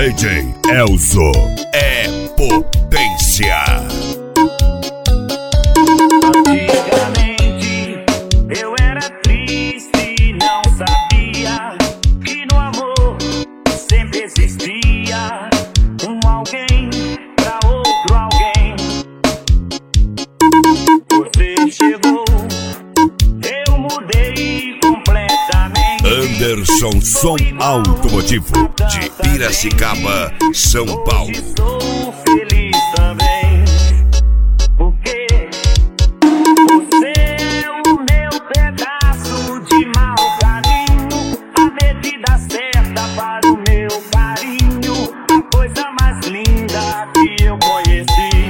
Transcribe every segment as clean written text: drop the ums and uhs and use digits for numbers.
DJ Elzo é potência. Antigamente eu era triste e não sabia que no amor sempre existia um alguém pra outro alguém. Você chegou, eu mudei completamente. Anderson Som Automotivo de Piracicaba, São Paulo. Hoje sou feliz também, porque você é o meu pedaço de mau caminho, a medida certa para o meu carinho, a coisa mais linda que eu conheci.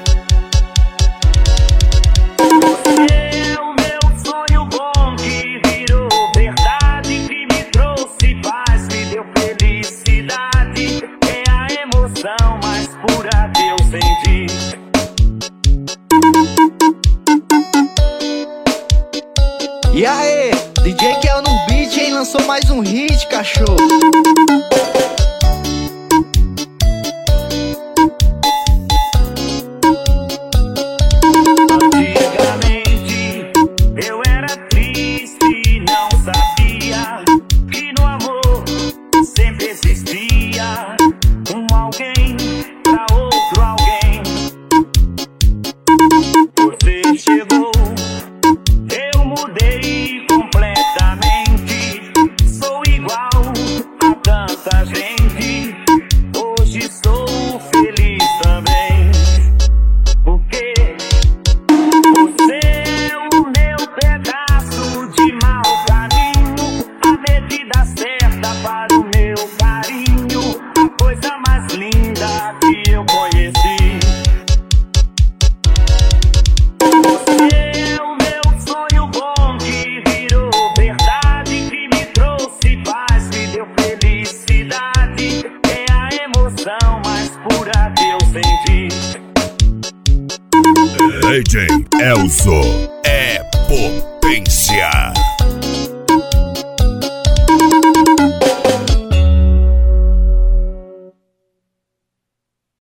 Você é o meu sonho bom que virou verdade, que me trouxe paz, me deu felicidade, é a emoção mais pura que eu senti. E aí, DJ Kel no beat, hein? Lançou mais um hit, cachorro. Antigamente eu era triste e não sabia que no amor sempre existia um alguém pra outro alguém. Você chegou, eu mudei completamente, sou igual a tanta gente. Hoje sou feliz também, porque você é o meu pedaço de mau caminho, a medida certa para o meu carinho, a coisa mais linda que eu conheci. Você é o meu sonho bom que virou verdade, que me trouxe paz, me deu felicidade, é a emoção mais pura que eu senti. DJ Elzo